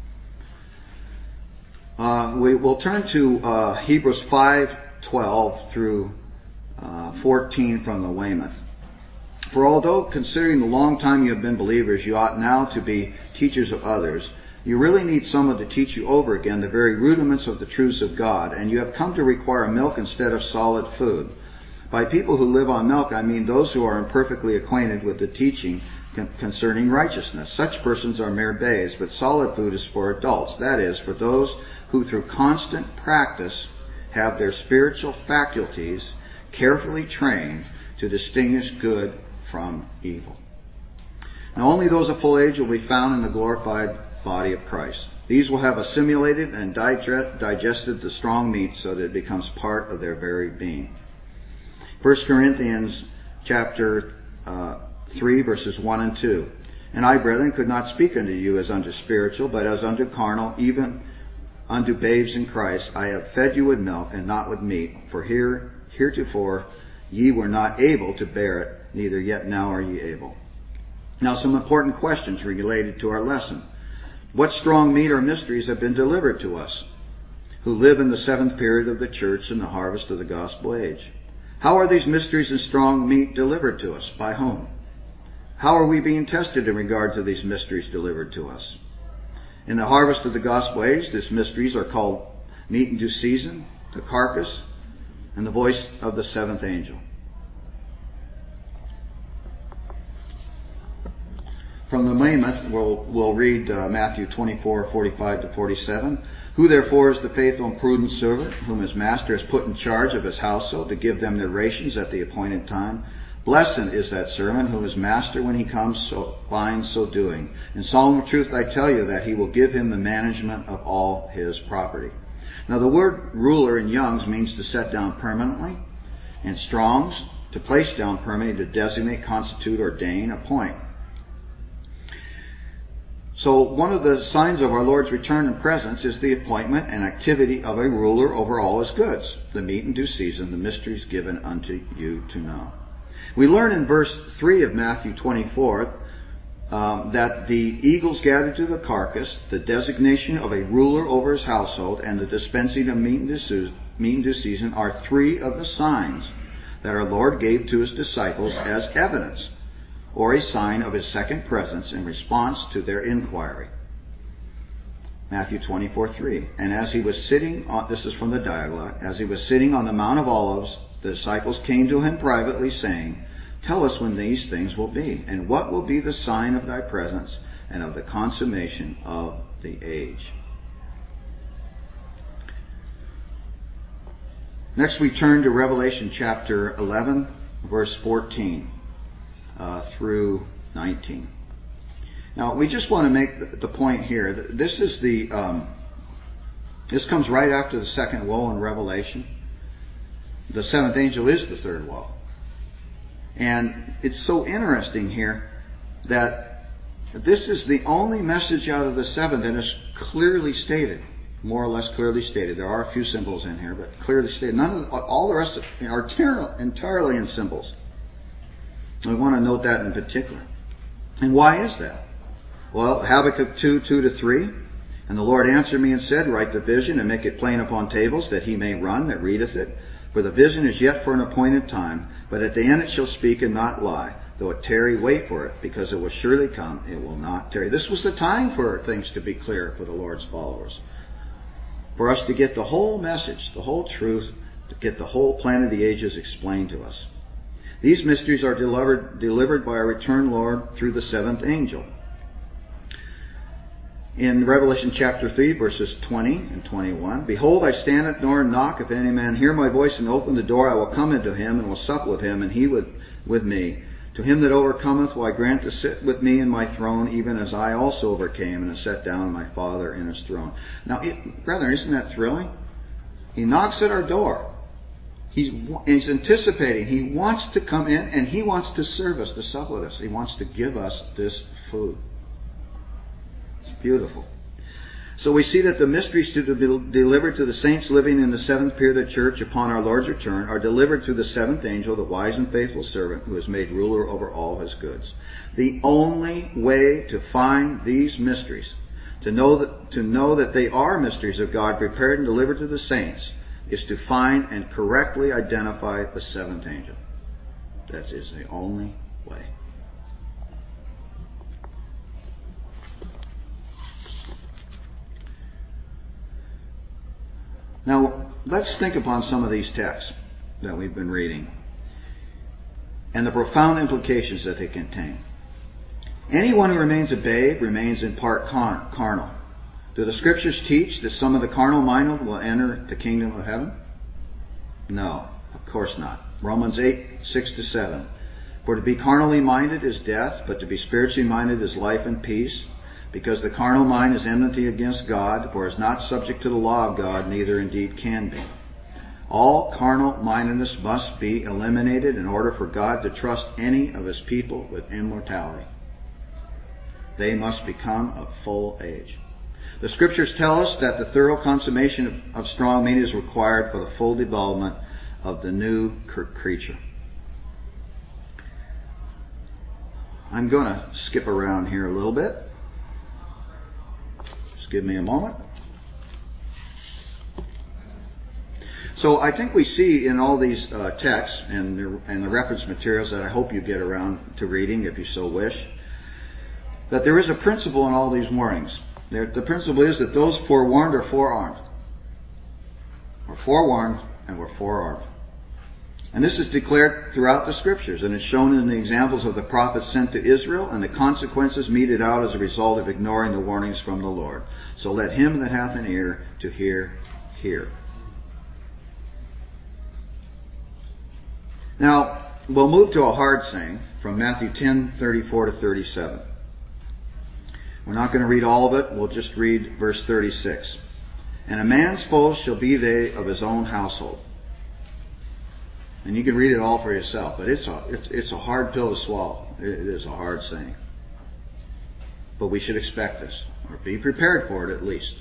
S1: We'll turn to Hebrews 5:12 through 14 from the Weymouth. For although, considering the long time you have been believers, you ought now to be teachers of others, you really need someone to teach you over again the very rudiments of the truths of God, and you have come to require milk instead of solid food. By people who live on milk, I mean those who are imperfectly acquainted with the teaching concerning righteousness. Such persons are mere babes, but solid food is for adults, that is, for those who through constant practice have their spiritual faculties carefully trained to distinguish good from evil. Now, only those of full age will be found in the glorified body of Christ. These will have assimilated and digested the strong meat so that it becomes part of their very being. 1 Corinthians chapter 3, verses 1 and 2. And I, brethren, could not speak unto you as unto spiritual, but as unto carnal, even unto babes in Christ. I have fed you with milk and not with meat, for heretofore ye were not able to bear it, neither yet now are ye able. Now, some important questions related to our lesson. What strong meat or mysteries have been delivered to us who live in the seventh period of the church in the harvest of the gospel age? How are these mysteries and strong meat delivered to us? By whom? How are we being tested in regard to these mysteries delivered to us? In the harvest of the gospel age, these mysteries are called meat in due season, the carcass, and the voice of the seventh angel. From the Weymouth, we'll read Matthew 24:45-47. Who therefore is the faithful and prudent servant, whom his master has put in charge of his household to give them their rations at the appointed time? Blessed is that servant whom his master, when he comes, finds so doing. In solemn truth I tell you that he will give him the management of all his property. Now the word ruler in Young's means to set down permanently. In Strong's, to place down permanently, to designate, constitute, ordain, appoint. So one of the signs of our Lord's return and presence is the appointment and activity of a ruler over all his goods, the meat in due season, the mysteries given unto you to know. We learn in verse 3 of Matthew 24 that the eagles gathered to the carcass, the designation of a ruler over his household, and the dispensing of meat in due season are three of the signs that our Lord gave to his disciples as evidence, or a sign of his second presence in response to their inquiry. Matthew 24:3. And as he was sitting on, this is from the dialogue, as he was sitting on the Mount of Olives, the disciples came to him privately, saying, Tell us when these things will be, and what will be the sign of thy presence and of the consummation of the age. Next we turn to Revelation chapter 11, verse 14. Through 19. Now, we just want to make the point here that this is this comes right after the second woe in Revelation. The seventh angel is the third woe. And it's so interesting here that this is the only message out of the seven that is clearly stated, more or less clearly stated. There are a few symbols in here, but clearly stated. All the rest are entirely in symbols. We want to note that in particular. And why is that? Well, Habakkuk 2:2-3. And the Lord answered me and said, Write the vision and make it plain upon tables, that he may run that readeth it. For the vision is yet for an appointed time, but at the end it shall speak and not lie. Though it tarry, wait for it, because it will surely come, it will not tarry. This was the time for things to be clear for the Lord's followers. For us to get the whole message, the whole truth, to get the whole plan of the ages explained to us. These mysteries are delivered by our returned Lord through the seventh angel. In Revelation chapter 3, verses 20 and 21, Behold, I stand at the door and knock. If any man hear my voice and open the door, I will come into him and will sup with him, and he with me. To him that overcometh will I grant to sit with me in my throne, even as I also overcame and have sat down with my Father in his throne. Now, brethren, isn't that thrilling? He knocks at our door. He's anticipating. He wants to come in and he wants to serve us, to sup with us. He wants to give us this food. It's beautiful. So we see that the mysteries to be delivered to the saints living in the seventh period of the church upon our Lord's return are delivered through the seventh angel, the wise and faithful servant who is made ruler over all his goods. The only way to find these mysteries, to know that they are mysteries of God prepared and delivered to the saints, is to find and correctly identify the seventh angel. That is the only way. Now, let's think upon some of these texts that we've been reading and the profound implications that they contain. Anyone who remains a babe remains in part carnal. Do the Scriptures teach that some of the carnal-minded will enter the kingdom of heaven? No, of course not. Romans 8:6-7. For to be carnally minded is death, but to be spiritually minded is life and peace. Because the carnal mind is enmity against God, for it is not subject to the law of God, neither indeed can be. All carnal-mindedness must be eliminated in order for God to trust any of his people with immortality. They must become of full age. The Scriptures tell us that the thorough consummation of strong meat is required for the full development of the new creature. I'm going to skip around here a little bit. Just give me a moment. So I think we see in all these texts and the reference materials that I hope you get around to reading if you so wish, that there is a principle in all these warnings. The principle is that those forewarned are forearmed. We're forewarned and we're forearmed. And this is declared throughout the Scriptures, and it's shown in the examples of the prophets sent to Israel and the consequences meted out as a result of ignoring the warnings from the Lord. So let him that hath an ear to hear, hear. Now, we'll move to a hard saying from Matthew 10:34 to 37. We're not going to read all of it. We'll just read verse 36. And a man's foes shall be they of his own household. And you can read it all for yourself, but it's a hard pill to swallow. It is a hard saying. But we should expect this, or be prepared for it at least.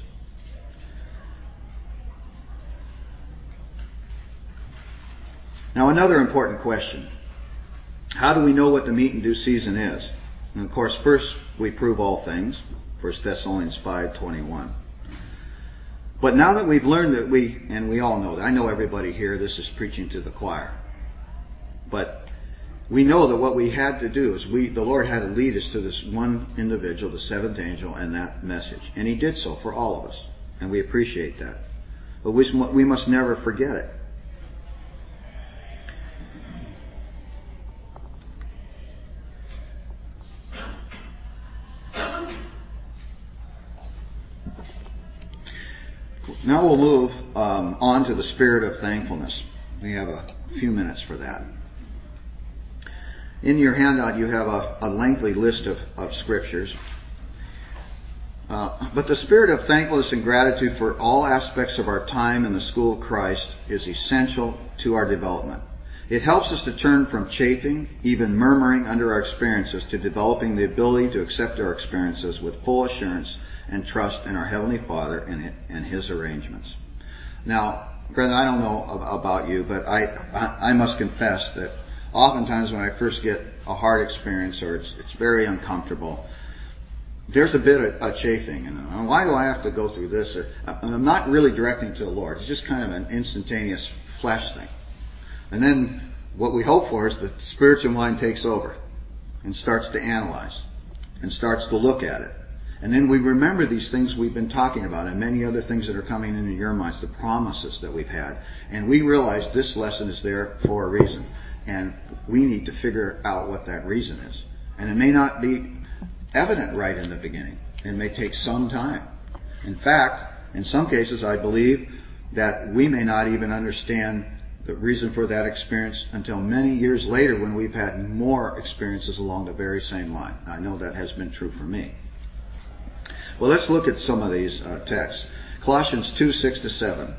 S1: Now, another important question. How do we know what the meat and due season is? And of course, first we prove all things. 1 Thessalonians 5:21. But now that we've learned that we all know that, I know everybody here, this is preaching to the choir. But we know that what we had to do is the Lord had to lead us to this one individual, the seventh angel, and that message. And He did so for all of us. And we appreciate that. But we must never forget it. Now we'll move on to the spirit of thankfulness. We have a few minutes for that. In your handout you have a lengthy list of scriptures. But the spirit of thankfulness and gratitude for all aspects of our time in the school of Christ is essential to our development. It helps us to turn from chafing, even murmuring under our experiences, to developing the ability to accept our experiences with full assurance and trust in our Heavenly Father and His arrangements. Now, Brethren, I don't know about you, but I must confess that oftentimes when I first get a hard experience or it's very uncomfortable, there's a bit of chafing. And why do I have to go through this? I'm not really directing to the Lord. It's just kind of an instantaneous flesh thing. And then what we hope for is the spiritual mind takes over and starts to analyze and starts to look at it. And then we remember these things we've been talking about and many other things that are coming into your minds, the promises that we've had. And we realize this lesson is there for a reason. And we need to figure out what that reason is. And it may not be evident right in the beginning. It may take some time. In fact, in some cases, I believe that we may not even understand the reason for that experience until many years later when we've had more experiences along the very same line. I know that has been true for me. Well, let's look at some of these texts. Colossians 2:6-7.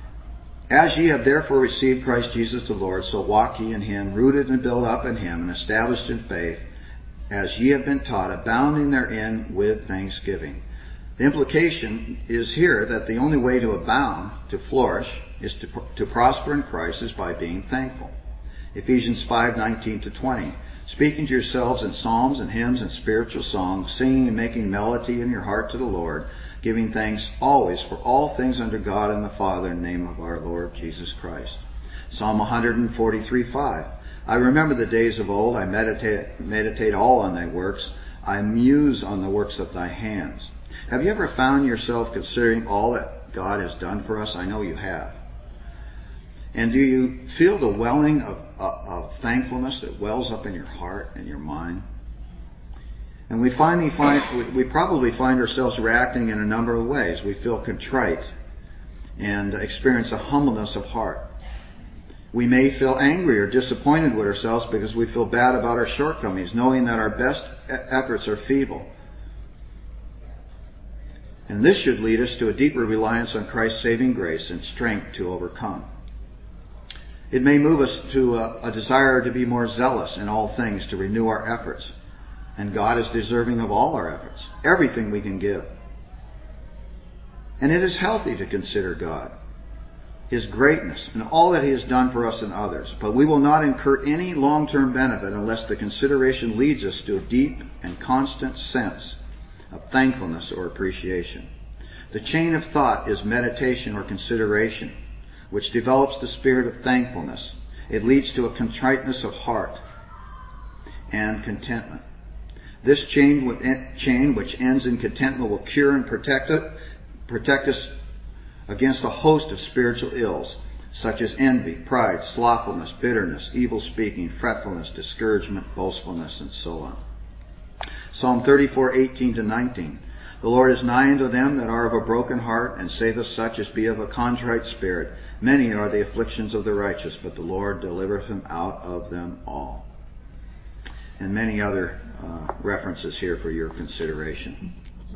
S1: As ye have therefore received Christ Jesus the Lord, so walk ye in Him, rooted and built up in Him, and established in faith, as ye have been taught, abounding therein with thanksgiving. The implication is here that the only way to abound, to flourish, is to prosper in Christ is by being thankful. Ephesians 5:19-20. Speaking to yourselves in psalms and hymns and spiritual songs, singing and making melody in your heart to the Lord, giving thanks always for all things unto God and the Father in the name of our Lord Jesus Christ. Psalm 143:5. I remember the days of old. I meditate all on thy works. I muse on the works of thy hands. Have you ever found yourself considering all that God has done for us? I know you have. And do you feel the welling of thankfulness that wells up in your heart and your mind? And we probably find ourselves reacting in a number of ways. We feel contrite and experience a humbleness of heart. We may feel angry or disappointed with ourselves because we feel bad about our shortcomings, knowing that our best efforts are feeble. And this should lead us to a deeper reliance on Christ's saving grace and strength to overcome. It may move us to a desire to be more zealous in all things, to renew our efforts. And God is deserving of all our efforts, everything we can give. And it is healthy to consider God, His greatness, and all that He has done for us and others. But we will not incur any long-term benefit unless the consideration leads us to a deep and constant sense of thankfulness or appreciation. The chain of thought is meditation or consideration, which develops the spirit of thankfulness. It leads to a contriteness of heart and contentment. This chain which ends in contentment will cure and protect us against a host of spiritual ills, such as envy, pride, slothfulness, bitterness, evil speaking, fretfulness, discouragement, boastfulness, and so on. Psalm 34:18-19. The Lord is nigh unto them that are of a broken heart, and saveth such as be of a contrite spirit. Many are the afflictions of the righteous, but the Lord delivereth him out of them all. And many other references here for your consideration.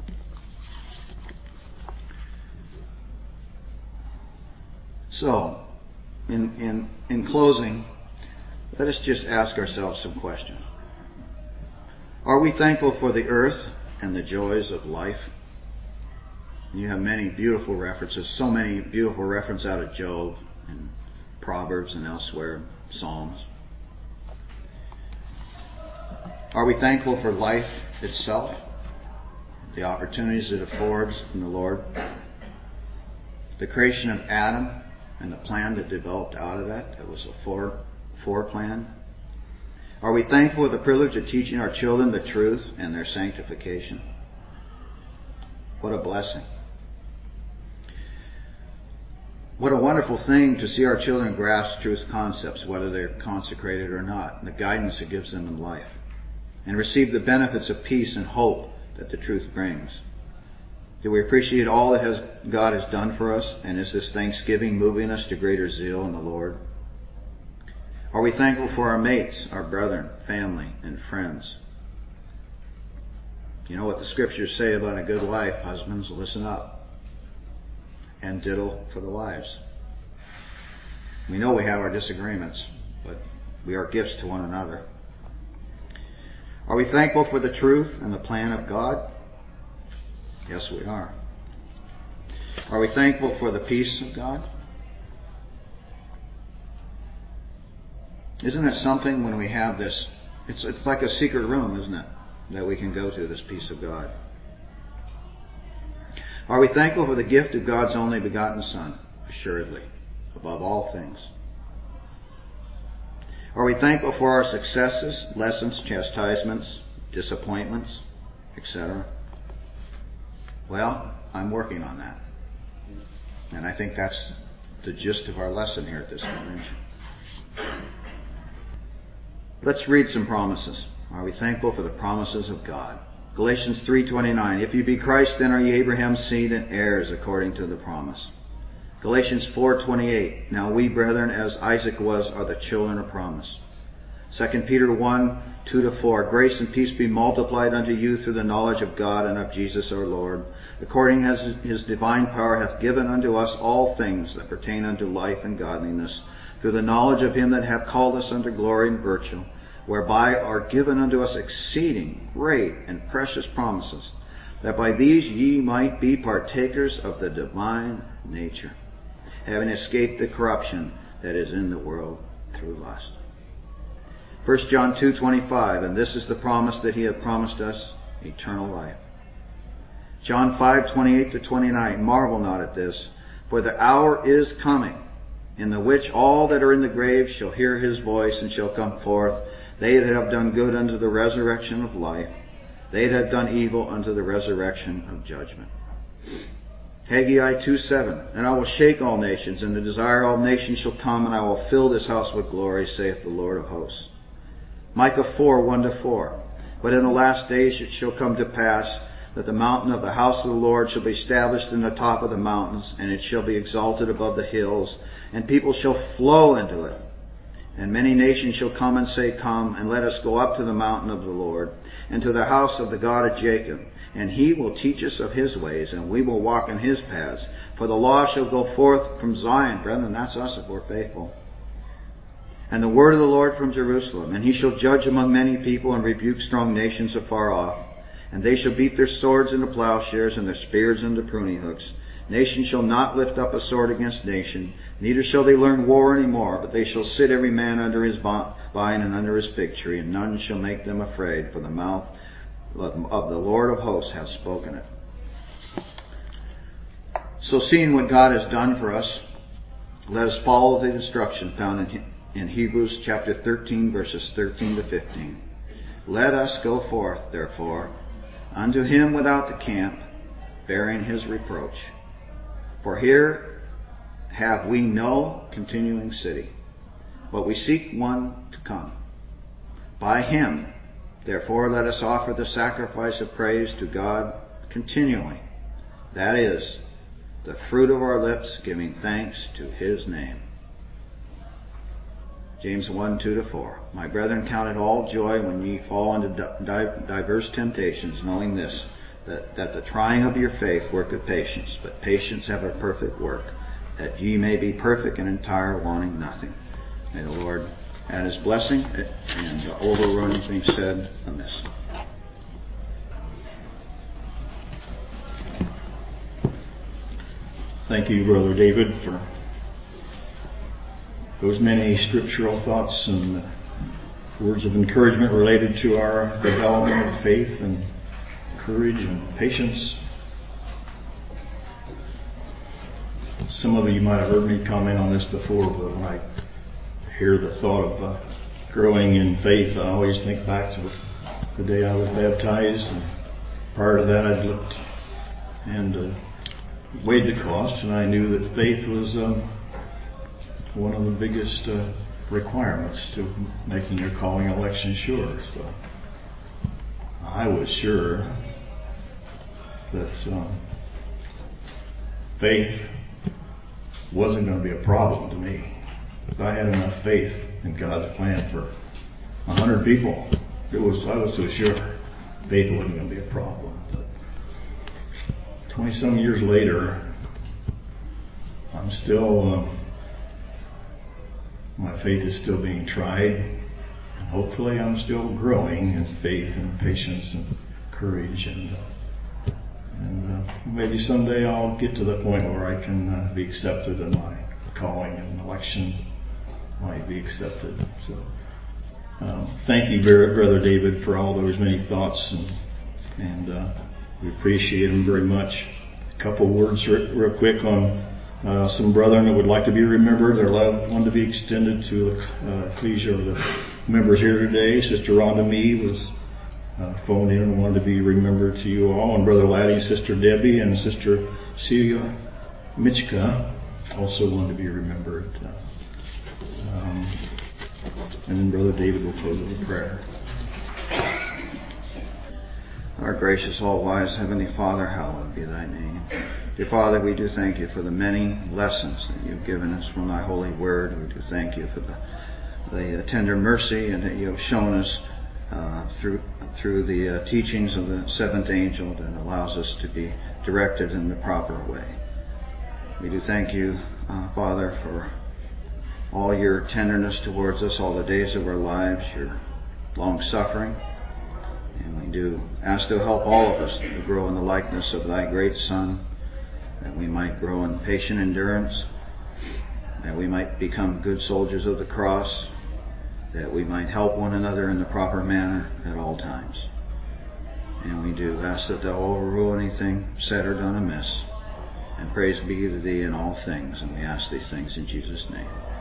S1: So, in closing, let us just ask ourselves some questions. Are we thankful for the earth and the joys of life? You have many beautiful references, so many beautiful references out of Job and Proverbs and elsewhere, Psalms. Are we thankful for life itself, the opportunities it affords from the Lord, the creation of Adam and the plan that developed out of that? It was a foreplan. Are we thankful for the privilege of teaching our children the truth and their sanctification? What a blessing. What a wonderful thing to see our children grasp truth concepts, whether they're consecrated or not, and the guidance it gives them in life, and receive the benefits of peace and hope that the truth brings. Do we appreciate all that God has done for us, and is this thanksgiving moving us to greater zeal in the Lord? Are we thankful for our mates, our brethren, family, and friends? You know what the scriptures say about a good wife? Husbands, listen up. And ditto for the wives. We know we have our disagreements, but we are gifts to one another. Are we thankful for the truth and the plan of God? Yes, we are. Are we thankful for the peace of God? Isn't it something when we have this, it's like a secret room, isn't it, that we can go to, this peace of God? Are we thankful for the gift of God's only begotten Son? Assuredly, above all things. Are we thankful for our successes, lessons, chastisements, disappointments, etc.? Well, I'm working on that. And I think that's the gist of our lesson here at this convention. Let's read some promises. Are we thankful for the promises of God? Galatians 3:29. If you be Christ, then are ye Abraham's seed and heirs according to the promise. Galatians 4:28. Now we, brethren, as Isaac was, are the children of promise. 2 Peter 1:2-4. Grace and peace be multiplied unto you through the knowledge of God and of Jesus our Lord, according as his divine power hath given unto us all things that pertain unto life and godliness, through the knowledge of him that hath called us unto glory and virtue, whereby are given unto us exceeding great and precious promises, that by these ye might be partakers of the divine nature, having escaped the corruption that is in the world through lust. 1 John 2:25, and this is the promise that he hath promised us, eternal life. John 5:28-29, marvel not at this, for the hour is coming, in the which all that are in the grave shall hear his voice, and shall come forth, they that have done good unto the resurrection of life, they that have done evil unto the resurrection of judgment. Haggai 2:7, and I will shake all nations, and the desire of all nations shall come, and I will fill this house with glory, saith the Lord of hosts. Micah 4:1-4, but in the last days it shall come to pass that the mountain of the house of the Lord shall be established in the top of the mountains, and it shall be exalted above the hills, and people shall flow into it. And many nations shall come and say, come, and let us go up to the mountain of the Lord, and to the house of the God of Jacob. And he will teach us of his ways, and we will walk in his paths. For the law shall go forth from Zion. Brethren, that's us if we're faithful. And the word of the Lord from Jerusalem. And he shall judge among many people, and rebuke strong nations afar off. And they shall beat their swords into plowshares, and their spears into pruning hooks. Nation shall not lift up a sword against nation, neither shall they learn war any more, but they shall sit every man under his vine and under his fig tree, and none shall make them afraid, for the mouth of the Lord of hosts hath spoken it. So seeing what God has done for us, let us follow the instruction found in Hebrews chapter 13, verses 13-15. Let us go forth, therefore, unto him without the camp, bearing his reproach. For here have we no continuing city, but we seek one to come. By him, therefore, let us offer the sacrifice of praise to God continually. That is, the fruit of our lips giving thanks to his name. James 1:2-4. My brethren, count it all joy when ye fall into diverse temptations, knowing this, that the trying of your faith worketh patience, but patience have a perfect work, that ye may be perfect and entire, wanting nothing. May the Lord add his blessing and overrun anything said amiss.
S2: Thank you, Brother David, for those many scriptural thoughts and words of encouragement related to our development of faith and courage and patience. Some of you might have heard me comment on this before, but when I hear the thought of growing in faith, I always think back to the day I was baptized. And prior to that, I'd looked and weighed the cost, and I knew that faith was one of the biggest requirements to making your calling election sure. So I was sure that faith wasn't going to be a problem to me. If I had enough faith in God's plan for 100 people, I was so sure faith wasn't going to be a problem. But 20-some years later, I'm still, my faith is still being tried. And hopefully I'm still growing in faith and patience and courage. And maybe someday I'll get to the point where I can be accepted and my calling and election might be accepted. So thank you, Brother David, for all those many thoughts, and we appreciate them very much. A couple words real quick on some brethren that would like to be remembered. Their love wanted to be extended to the ecclesia of the members here today. Sister Rhonda Mee was phoned in and wanted to be remembered to you all. And Brother Laddie, Sister Debbie, and Sister Celia Michka also wanted to be remembered. And then Brother David will close with a prayer.
S1: Our gracious, all-wise Heavenly Father, hallowed be thy name. Dear Father, we do thank you for the many lessons that you've given us from thy holy word. We do thank you for the tender mercy and that you have shown us through the teachings of the seventh angel that allows us to be directed in the proper way. We do thank you, Father, for all your tenderness towards us all the days of our lives, your long-suffering. And we do ask to help all of us to grow in the likeness of thy great Son, that we might grow in patient endurance, that we might become good soldiers of the cross, that we might help one another in the proper manner at all times. And we do ask that thou overrule anything said or done amiss. And praise be to thee in all things. And we ask these things in Jesus' name.